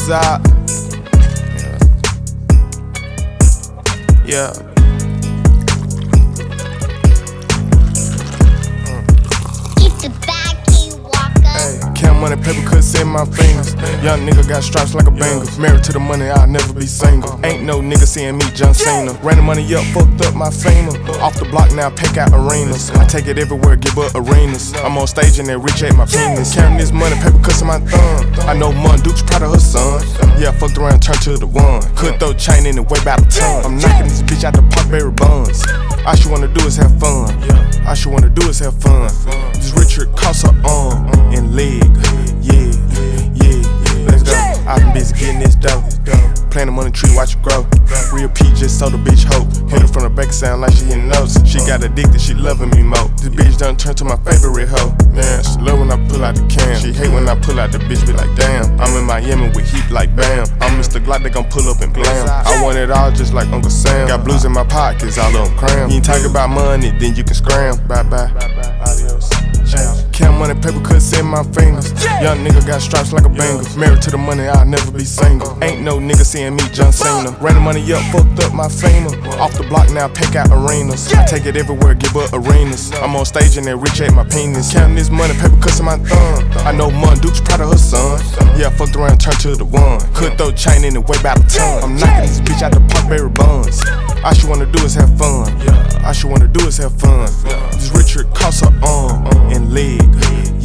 out. Yeah. Count money, paper cuts in my fingers. Young nigga got stripes like a banger. Married to the money, I'll never be single. Ain't no nigga seeing me John Cena. Ran the money up, fucked up my famer. Off the block now, pick out arenas. I take it everywhere, give up arenas. I'm on stage and they rich at my penis. Counting this money, paper cuts in my thumb. I know Mon Duke's proud of her son. Yeah, I fucked around, turned to the one. Could throw chain in the way by the ton. I'm knocking this bitch out the Parkberry buns. All she wanna do is have fun. All she wanna do is have fun. This Richard costs her arm and leg. Yeah, let's go. I've been busy getting this dough. Plant them on the tree, watch it grow. Real P just sold a bitch hope. Hit her from the back, sound like she hitting notes. She got addicted, she loving me more. This bitch done turned to my favorite hoe. Man, she love when I pull out the cam. She hate when I pull out the bitch, be like damn. I'm in Miami with heat like bam. I'm Mr. Glock, they gon' pull up and blam. I want it all just like Uncle Sam. Got blues in my pockets, all of them cram. You ain't talk about money, then you can scram. Bye bye, adios. Count money, paper cuts in my fingers. Young nigga got stripes like a banger. Married to the money, I'll never be single. Ain't no nigga seeing me John Cena. Ran the money up, fucked up my famer. Off the block now, pick out arenas. I take it everywhere, give up arenas. I'm on stage and they rich at my penis. Counting this money, paper cuts in my thumb. I know Mon Duke's proud of her son. Yeah, I fucked around, turned to the one. Could throw chain in the way by the ton. I'm knocking this bitch out the Parkberry buns. All she wanna do is have fun. All she wanna do is have fun. This Richard costs her arm and leg.